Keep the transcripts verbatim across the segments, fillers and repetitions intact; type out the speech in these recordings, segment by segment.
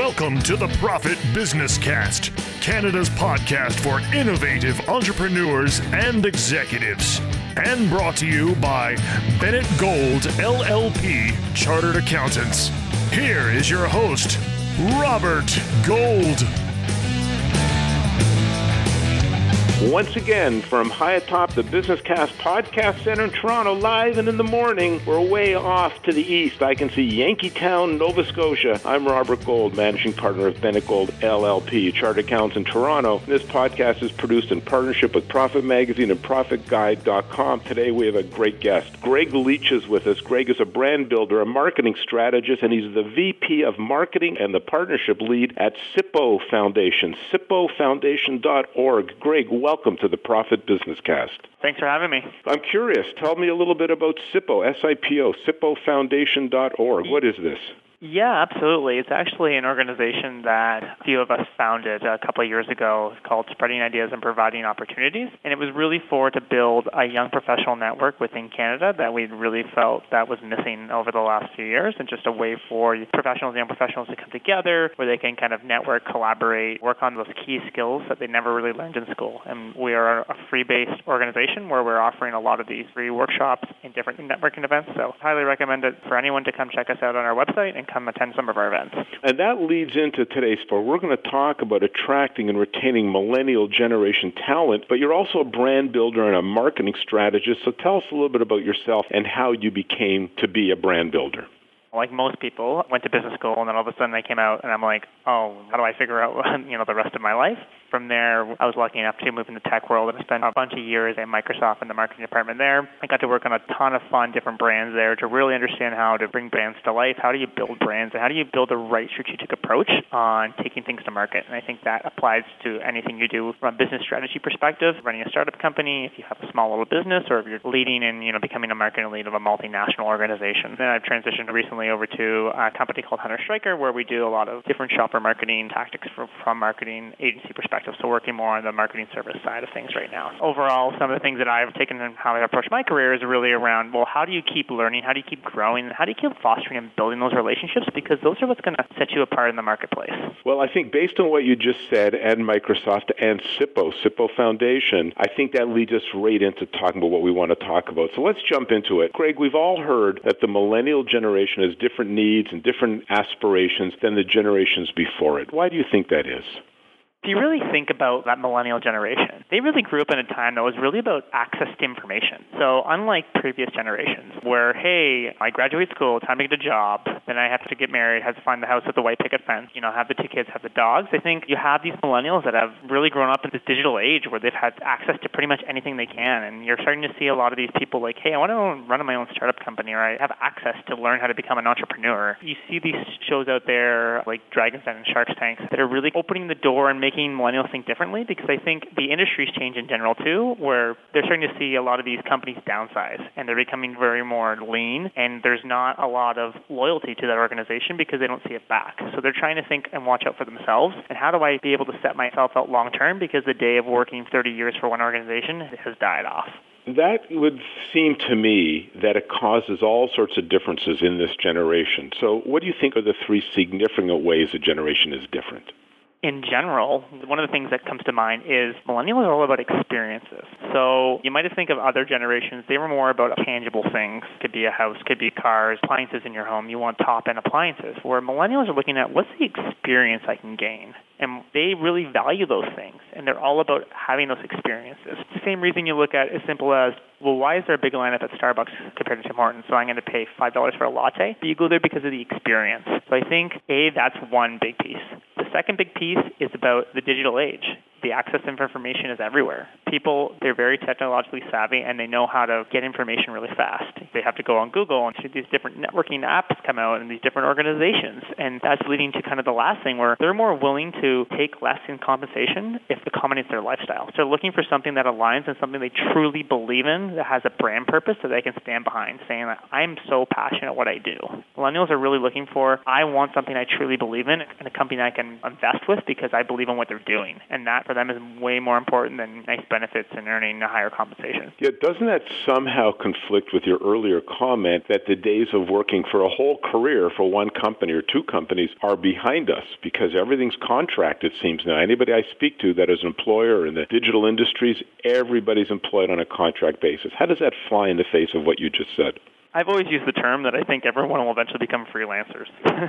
Welcome to the Profit Business Cast, Canada's podcast for innovative entrepreneurs and executives. And brought to you by Bennett Gold, L L P, Chartered Accountants. Here is your host, Robert Gold. Once again, from high atop the Business Cast Podcast Center in Toronto, live and in the morning, we're way off to the east. I can see Yankeetown, Nova Scotia. I'm Robert Gold, managing partner of Bennett Gold, L L P, Chartered Accountants in Toronto. This podcast is produced in partnership with Profit Magazine and Profit Guide dot com. Today we have a great guest. Greg Leach is with us. Greg is a brand builder, a marketing strategist, and he's the V P of Marketing and the partnership lead at SIPO Foundation, sipo foundation dot org. Greg, welcome. Welcome to the Profit Business Cast. Thanks for having me. I'm curious. Tell me a little bit about SIPO, S I P O, sipo foundation dot org. What is this? Yeah, absolutely. It's actually an organization that a few of us founded a couple of years ago. It's called Spreading Ideas and Providing Opportunities. And it was really for to build a young professional network within Canada that we really felt that was missing over the last few years, and just a way for professionals, young professionals to come together where they can kind of network, collaborate, work on those key skills that they never really learned in school. And we are a free-based organization where we're offering a lot of these free workshops and different networking events. So I highly recommend it for anyone to come check us out on our website and come attend some of our events. And that leads into today's sport. We're going to talk about attracting and retaining millennial generation talent, but you're also a brand builder and a marketing strategist. So tell us a little bit about yourself and how you became to be a brand builder. Like most people, I went to business school, and then all of a sudden I came out, and I'm like, oh, how do I figure out, you know, the rest of my life? From there, I was lucky enough to move in the tech world, and I spent a bunch of years at Microsoft in the marketing department there. I got to work on a ton of fun different brands there to really understand how to bring brands to life. How do you build brands, and how do you build the right strategic approach on taking things to market? And I think that applies to anything you do from a business strategy perspective, running a startup company, if you have a small little business, or if you're leading and, you know, becoming a marketing lead of a multinational organization. Then I've transitioned recently over to a company called Hunter Striker, where we do a lot of different shopper marketing tactics from, from marketing agency perspective, so working more on the marketing service side of things right now. Overall, some of the things that I've taken and how I approach my career is really around, well, how do you keep learning, how do you keep growing, how do you keep fostering and building those relationships, because those are what's going to set you apart in the marketplace. Well, I think based on what you just said, and Microsoft and SIPO, SIPO Foundation, I think that leads us right into talking about what we want to talk about. So let's jump into it. Greg, we've all heard that the millennial generation has different needs and different aspirations than the generations before it. Why do you think that is? If you really think about that millennial generation, they really grew up in a time that was really about access to information. So unlike previous generations where, hey, I graduate school, time to get a job, then I have to get married, have to find the house with the white picket fence, you know, have the two kids, have the dogs. I think you have these millennials that have really grown up in this digital age where they've had access to pretty much anything they can. And you're starting to see a lot of these people like, hey, I want to run my own startup company, or I have access to learn how to become an entrepreneur. You see these shows out there like Dragon's Den and Shark Tank that are really opening the door and making millennials think differently, because I think the industry's changed in general too, where they're starting to see a lot of these companies downsize and they're becoming very more lean, and there's not a lot of loyalty to that organization because they don't see it back. So they're trying to think and watch out for themselves, and how do I be able to set myself out long term, because the day of working thirty years for one organization has died off. That would seem to me that it causes all sorts of differences in this generation. So what do you think are the three significant ways a generation is different? In general, one of the things that comes to mind is millennials are all about experiences. So you might think of other generations, they were more about tangible things. Could be a house, could be cars, appliances in your home. You want top-end appliances. Where millennials are looking at, what's the experience I can gain? And they really value those things, and they're all about having those experiences. It's the same reason you look at as simple as, well, why is there a big lineup at Starbucks compared to Tim Hortons? So I'm going to pay five dollars for a latte. But you go there because of the experience. So I think, A, that's one big piece. The second big piece is about the digital age. The access to information is everywhere. People, they're very technologically savvy, and they know how to get information really fast. They have to go on Google and see these different networking apps come out and these different organizations. And that's leading to kind of the last thing where they're more willing to take less in compensation if it accommodates their lifestyle. So they're looking for something that aligns and something they truly believe in that has a brand purpose that they can stand behind, saying that I'm so passionate what I do. Millennials are really looking for, I want something I truly believe in and a company I can invest with because I believe in what they're doing. And that for them is way more important than nice benefits benefits and earning a higher compensation. Yeah, doesn't that somehow conflict with your earlier comment that the days of working for a whole career for one company or two companies are behind us because everything's contract, it seems now. Anybody I speak to that is an employer in the digital industries, everybody's employed on a contract basis. How does that fly in the face of what you just said? I've always used the term that I think everyone will eventually become freelancers.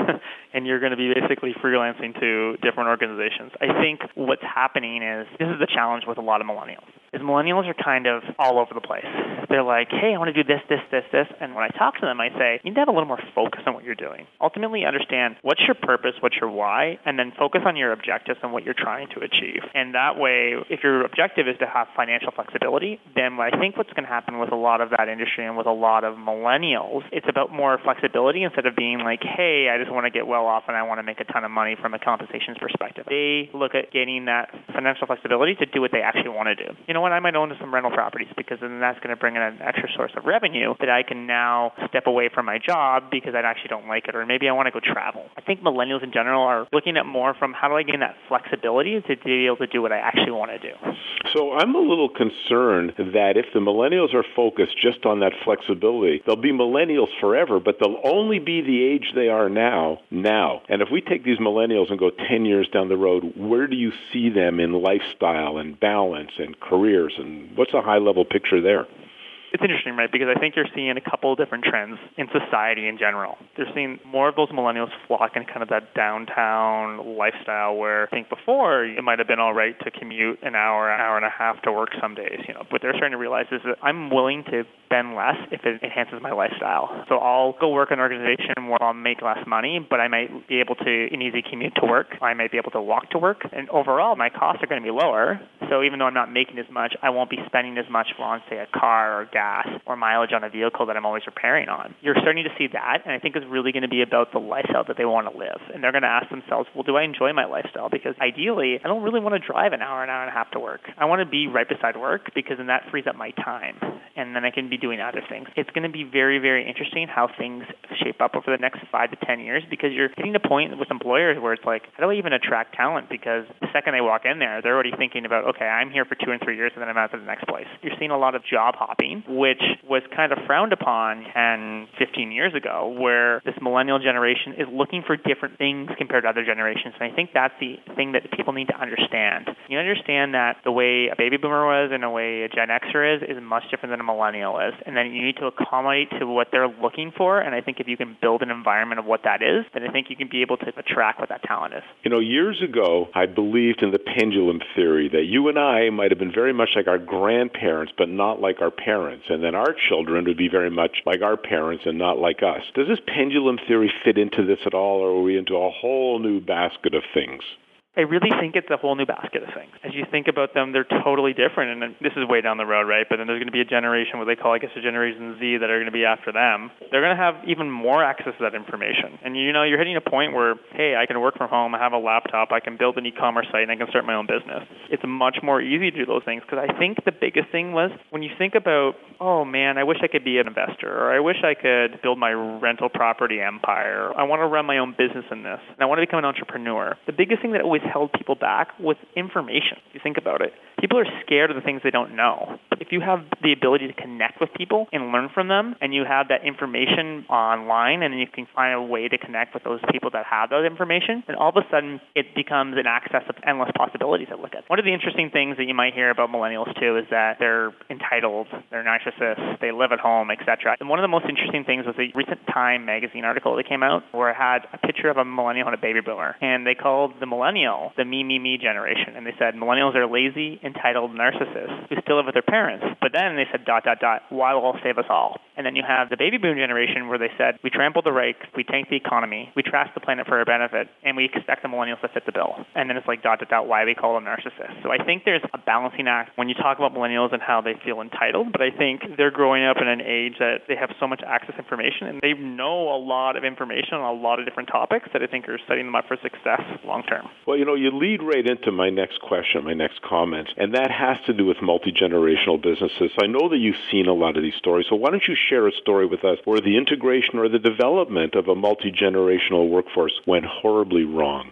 And you're going to be basically freelancing to different organizations. I think what's happening is, this is the challenge with a lot of millennials, is millennials are kind of all over the place. They're like, hey, I want to do this, this, this, this. And when I talk to them, I say, you need to have a little more focus on what you're doing. Ultimately understand what's your purpose, what's your why, and then focus on your objectives and what you're trying to achieve. And that way, if your objective is to have financial flexibility, then I think what's going to happen with a lot of that industry and with a lot of millennials, it's about more flexibility instead of being like, hey, I just want to get well off and I want to make a ton of money from a compensation perspective. They look at getting that financial flexibility to do what they actually want to do. You know what, I might own some rental properties because then that's going to bring in an extra source of revenue that I can now step away from my job because I actually don't like it, or maybe I want to go travel. I think millennials in general are looking at more from how do I gain that flexibility to be able to do what I actually want to do. So I'm a little concerned that if the millennials are focused just on that flexibility, they'll be millennials forever, but they'll only be the age they are now, now. And if we take these millennials and go ten years down the road, where do you see them in lifestyle and balance and careers? And what's a high-level picture there? It's interesting, right, because I think you're seeing a couple of different trends in society in general. You're seeing more of those millennials flock in kind of that downtown lifestyle where I think before it might have been all right to commute an hour, an hour and a half to work some days. You know, what they're starting to realize is that I'm willing to spend less if it enhances my lifestyle. So I'll go work in an organization where I'll make less money, but I might be able to an easy commute to work. I might be able to walk to work, and overall my costs are going to be lower. So even though I'm not making as much, I won't be spending as much on, say, a car or gas or mileage on a vehicle that I'm always repairing on. You're starting to see that, and I think it's really going to be about the lifestyle that they want to live. And they're going to ask themselves, well, do I enjoy my lifestyle? Because ideally, I don't really want to drive an hour, an hour and a half to work. I want to be right beside work because then that frees up my time, and then I can be doing other things. It's going to be very, very interesting how things shape up over the next five to ten years because you're hitting a point with employers where it's like, how do I even attract talent? Because the second they walk in there, they're already thinking about, okay, I'm here for two and three years, and then I'm out to the next place. You're seeing a lot of job hopping, which was kind of frowned upon ten, fifteen years ago, where this millennial generation is looking for different things compared to other generations. And I think that's the thing that people need to understand. You understand that the way a baby boomer was and the way a Gen Xer is is much different than a millennial is. And then you need to accommodate to what they're looking for. And I think if you can build an environment of what that is, then I think you can be able to attract what that talent is. You know, years ago, I believed in the pendulum theory that you and I might have been very much like our grandparents, but not like our parents. And then our children would be very much like our parents and not like us. Does this pendulum theory fit into this at all, or are we into a whole new basket of things? I really think it's a whole new basket of things. As you think about them, they're totally different. And this is way down the road, right? But then there's going to be a generation, what they call, I guess, a Generation Z that are going to be after them. They're going to have even more access to that information. And, you know, you're hitting a point where, hey, I can work from home, I have a laptop, I can build an e-commerce site, and I can start my own business. It's much more easy to do those things because I think the biggest thing was when you think about, oh, man, I wish I could be an investor, or I wish I could build my rental property empire, or I want to run my own business in this, and I want to become an entrepreneur. The biggest thing that always held people back was information. If you think about it, people are scared of the things they don't know. But if you have the ability to connect with people and learn from them, and you have that information online, and you can find a way to connect with those people that have that information, then all of a sudden it becomes an access of endless possibilities to look at. One of the interesting things that you might hear about millennials too is that they're entitled, they're narcissists, they live at home, et cetera. And one of the most interesting things was a recent Time magazine article that came out where it had a picture of a millennial and a baby boomer, and they called the millennial the me, me, me generation. And they said millennials are lazy, entitled narcissists who still live with their parents. But then they said, dot, dot, dot, why will save us all? And then you have the baby boom generation where they said, we trample the rake, we tank the economy, we trash the planet for our benefit, and we expect the millennials to fit the bill. And then it's like, dot, dot, dot, why we call them narcissists. So I think there's a balancing act when you talk about millennials and how they feel entitled, but I think they're growing up in an age that they have so much access to information, and they know a lot of information on a lot of different topics that I think are setting them up for success long term. Well, you know, you lead right into my next question, my next comment, and that has to do with multi-generational businesses. I know that you've seen a lot of these stories, so why don't you share a story with us where the integration or the development of a multi-generational workforce went horribly wrong?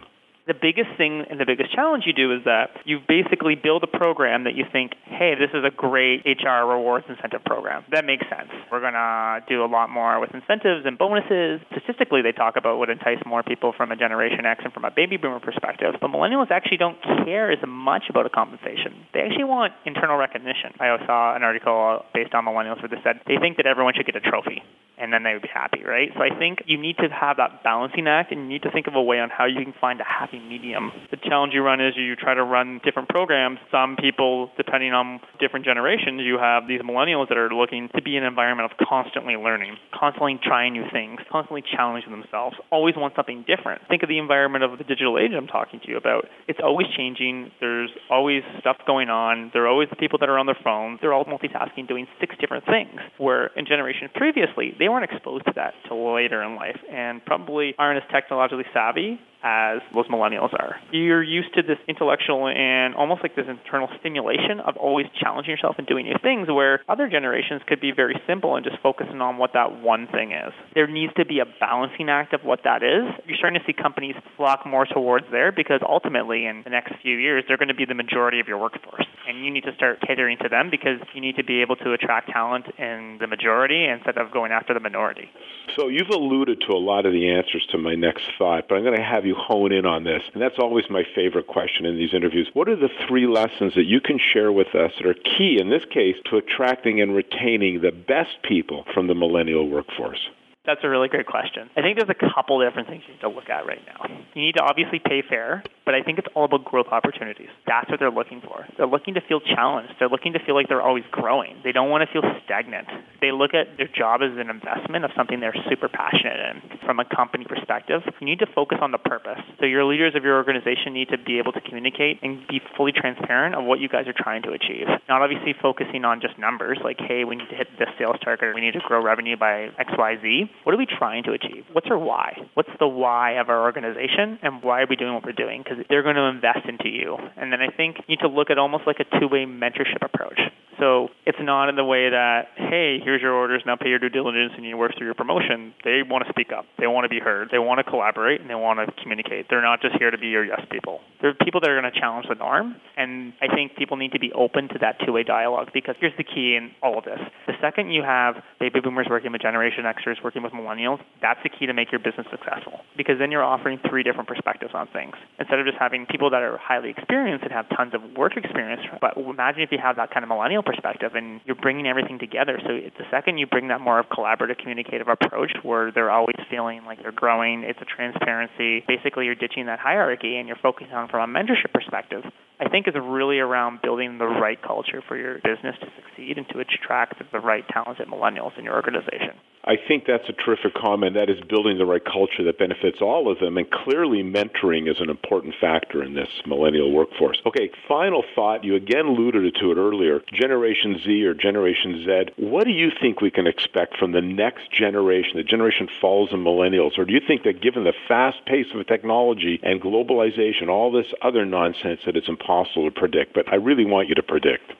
The biggest thing and the biggest challenge you do is that you basically build a program that you think, hey, this is a great H R rewards incentive program. That makes sense. We're going to do a lot more with incentives and bonuses. Statistically, they talk about what entice more people from a Generation X and from a baby boomer perspective. But millennials actually don't care as much about a compensation. They actually want internal recognition. I saw an article based on millennials where they said they think that everyone should get a trophy, and then they would be happy, right? So I think you need to have that balancing act, and you need to think of a way on how you can find a happy medium. The challenge you run is you try to run different programs. Some people, depending on different generations, you have these millennials that are looking to be in an environment of constantly learning, constantly trying new things, constantly challenging themselves, always want something different. Think of the environment of the digital age I'm talking to you about. It's always changing. There's always stuff going on. There are always the people that are on their phones. They're all multitasking, doing six different things, where in generations previously, they weren't exposed to that till later in life and probably aren't as technologically savvy as those millennials are. You're used to this intellectual and almost like this internal stimulation of always challenging yourself and doing new things, where other generations could be very simple and just focusing on what that one thing is. There needs to be a balancing act of what that is. You're starting to see companies flock more towards there because ultimately in the next few years, they're going to be the majority of your workforce. And you need to start catering to them because you need to be able to attract talent in the majority instead of going after the minority. So you've alluded to a lot of the answers to my next thought, but I'm going to have you hone in on this. And that's always my favorite question in these interviews. What are the three lessons that you can share with us that are key, in this case, to attracting and retaining the best people from the millennial workforce? That's a really great question. I think there's a couple different things you need to look at right now. You need to obviously pay fair, but I think it's all about growth opportunities. That's what they're looking for. They're looking to feel challenged. They're looking to feel like they're always growing. They don't want to feel stagnant. They look at their job as an investment of something they're super passionate in. From a company perspective, you need to focus on the purpose. So your leaders of your organization need to be able to communicate and be fully transparent of what you guys are trying to achieve. Not obviously focusing on just numbers like, hey, we need to hit this sales target. We need to grow revenue by X Y Z. What are we trying to achieve? What's our why? What's the why of our organization, and why are we doing what we're doing? Because they're going to invest into you. And then I think you need to look at almost like a two-way mentorship approach. So it's not in the way that, hey, here's your orders, now pay your due diligence and you work through your promotion. They want to speak up. They want to be heard. They want to collaborate, and they want to communicate. They're not just here to be your yes people. They're people that are going to challenge the norm, and I think people need to be open to that two-way dialogue, because here's the key in all of this. The second you have baby boomers working with Generation Xers, working with millennials, that's the key to make your business successful, because then you're offering three different perspectives on things. Instead of just having people that are highly experienced and have tons of work experience, but imagine if you have that kind of millennial perspective and you're bringing everything together. So the second you bring that more of collaborative, communicative approach where they're always feeling like they're growing, it's a transparency. Basically, you're ditching that hierarchy and you're focusing on from a mentorship perspective. I think is really around building the right culture for your business to succeed and to attract the right talented millennials in your organization. I think that's a terrific comment. That is building the right culture that benefits all of them, and clearly mentoring is an important factor in this millennial workforce. Okay, final thought. You again alluded to it earlier. Generation Z or Generation Z. What do you think we can expect from the next generation, the generation follows the millennials? Or do you think that given the fast pace of technology and globalization, all this other nonsense, that it's impossible to predict? But I really want you to predict.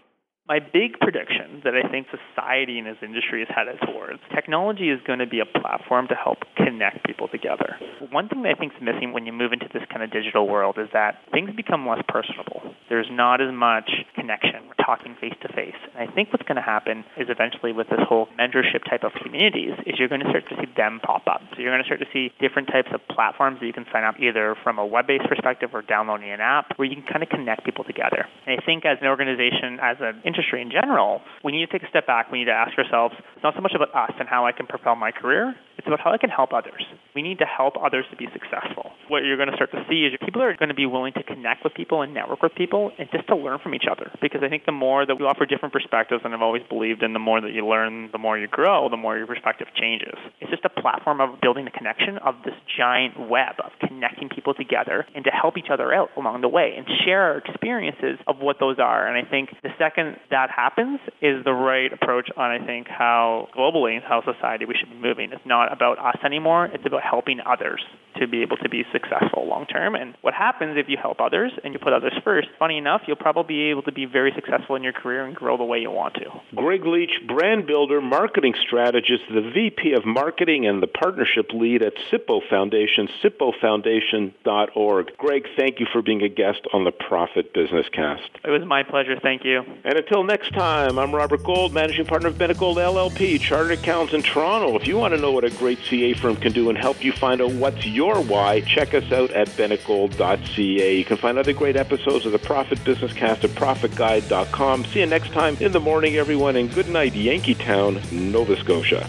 My big prediction that I think society and its industry is headed towards, technology is going to be a platform to help connect people together. One thing that I think is missing when you move into this kind of digital world is that things become less personable. There's not as much connection. We're talking face-to-face. And I think what's going to happen is eventually with this whole mentorship type of communities is you're going to start to see them pop up. So you're going to start to see different types of platforms that you can sign up either from a web-based perspective or downloading an app where you can kind of connect people together. And I think as an organization, as an industry in general, we need to take a step back. We need to ask ourselves, it's not so much about us and how I can propel my career, it's about how I can help others. We need to help others to be successful. What you're going to start to see is people are going to be willing to connect with people and network with people and just to learn from each other. Because I think the more that we offer different perspectives, and I've always believed in the more that you learn, the more you grow, the more your perspective changes. It's just a platform of building a connection of this giant web of connecting people together and to help each other out along the way and share our experiences of what those are. And I think the second that happens is the right approach on, I think, how globally, how society we should be moving. It's not not about us anymore. It's about helping others to be able to be successful long term. And what happens if you help others and you put others first, funny enough, you'll probably be able to be very successful in your career and grow the way you want to. Greg Leach, brand builder, marketing strategist, the V P of marketing and the partnership lead at SIPO Foundation, sippo foundation dot org. Greg, thank you for being a guest on the Profit Business Cast. It was my pleasure. Thank you. And until next time, I'm Robert Gold, managing partner of Bennett Gold L L P, chartered accountants in Toronto. If you want to know what a great C A firm can do and help you find out what's your why, check us out at bennett gold dot c a. You can find other great episodes of the Profit Business Cast at profit guide dot com. See you next time in the morning, everyone, and good night, Yankeetown, Nova Scotia.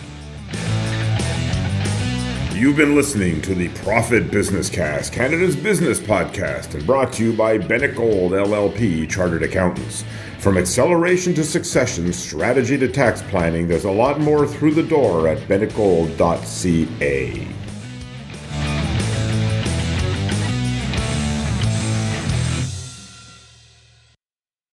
You've been listening to the Profit Business Cast, Canada's business podcast, and brought to you by Bennett Gold L L P Chartered Accountants. From acceleration to succession, strategy to tax planning, there's a lot more through the door at bennett gold dot c a.